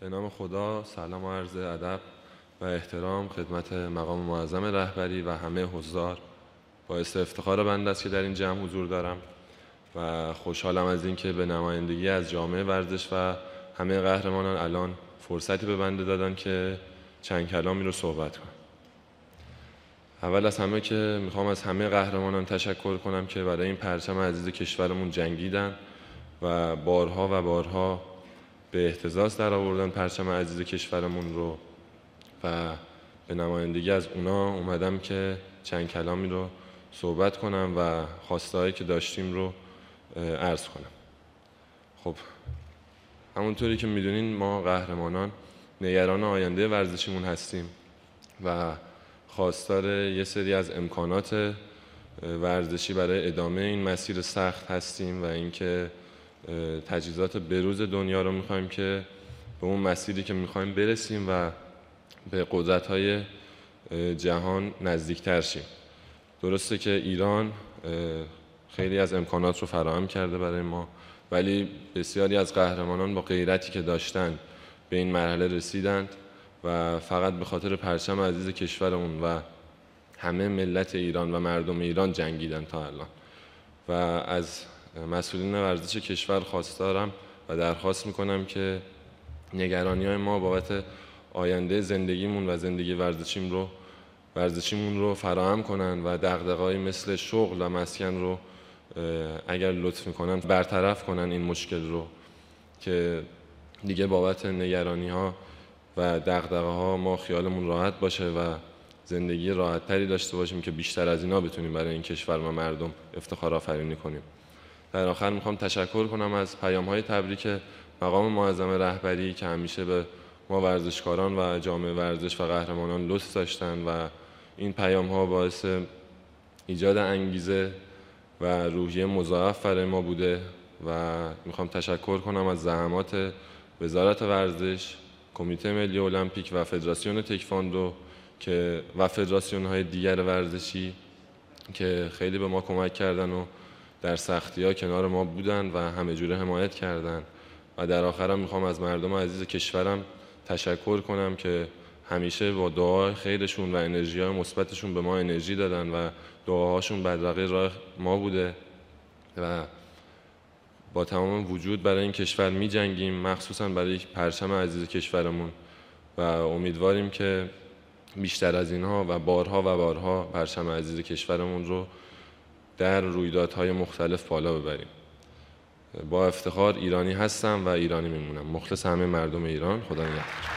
به نام خدا، سلام و عرض ادب و احترام خدمت مقام معظم رهبری و همه حضار. باعث افتخار بنده است که در این جمع حضور دارم و خوشحالم از اینکه به نمایندگی از جامعه ورزش و همه قهرمانان الان فرصتی به بنده دادن که چند کلامی رو صحبت کنم. اول از همه که میخوام از همه قهرمانان تشکر کنم که برای این پرچم عزیز کشورمون جنگیدن و بارها به اهتزاز در آوردن پرچم عزیز کشورمون رو و به نمایندگی از اونا اومدم که چند کلامی رو صحبت کنم و خواسته‌هایی که داشتیم رو عرض کنم. خب همونطوری که میدونین ما قهرمانان نگران آینده ورزشیمون هستیم و خواستار یه سری از امکانات ورزشی برای ادامه این مسیر سخت هستیم و اینکه تجهیزات بروز دنیا رو میخوایم که به اون مسیری که میخوایم برسیم و به قدرت‌های جهان نزدیکتر شیم. درسته که ایران خیلی از امکانات رو فراهم کرده برای ما، ولی بسیاری از قهرمانان با غیرتی که داشتن به این مرحله رسیدند و فقط به خاطر پرچم عزیز کشورمون و همه ملت ایران و مردم ایران جنگیدن تا الان. و از مسئولین ورزش کشور خواستارم و درخواست میکنم که نگرانی‌های ما بابت آینده زندگیمون و زندگی ورزشیمون رو فراهم کنن و دغدغه‌های مثل شغل و مسکن رو اگر لطف میکنن برطرف کنن این مشکل رو که دیگه بابت نگرانی‌ها و دغدغه‌ها ما خیالمون راحت باشه و زندگی راحت‌تری داشته باشیم که بیشتر از اینا بتونیم برای این کشور و مردم افتخار آفرینی کنیم. در آخر میخوام تشکر کنم از پیام‌های تبریک مقام معظم رهبری که همیشه به ما ورزشکاران و جامعه ورزش و قهرمانان لطف داشتن و این پیام‌ها باعث ایجاد انگیزه و روحیه مضاعف برای ما بوده و میخوام تشکر کنم از زحمات وزارت ورزش، کمیته ملی المپیک و فدراسیون تکواندو و فدراسیون‌های دیگر ورزشی که خیلی به ما کمک کردن و در سختی‌ها کنار ما بودن و همه جوره حمایت کردن. و در آخرم میخوام از مردم عزیز کشورم تشکر کنم که همیشه با دعای خیرشون و انرژی‌های مثبتشون به ما انرژی دادن و دعاهاشون بدرقه راه ما بوده و با تمام وجود برای این کشور می‌جنگیم، مخصوصاً برای پرچم عزیز کشورمون و امیدواریم که بیشتر از اینها و بارها پرچم عزیز کشورمون رو در رویدادهای مختلف بالا ببریم. با افتخار ایرانی هستم و ایرانی میمونم. مخلص همه مردم ایران. خدا نگهدار.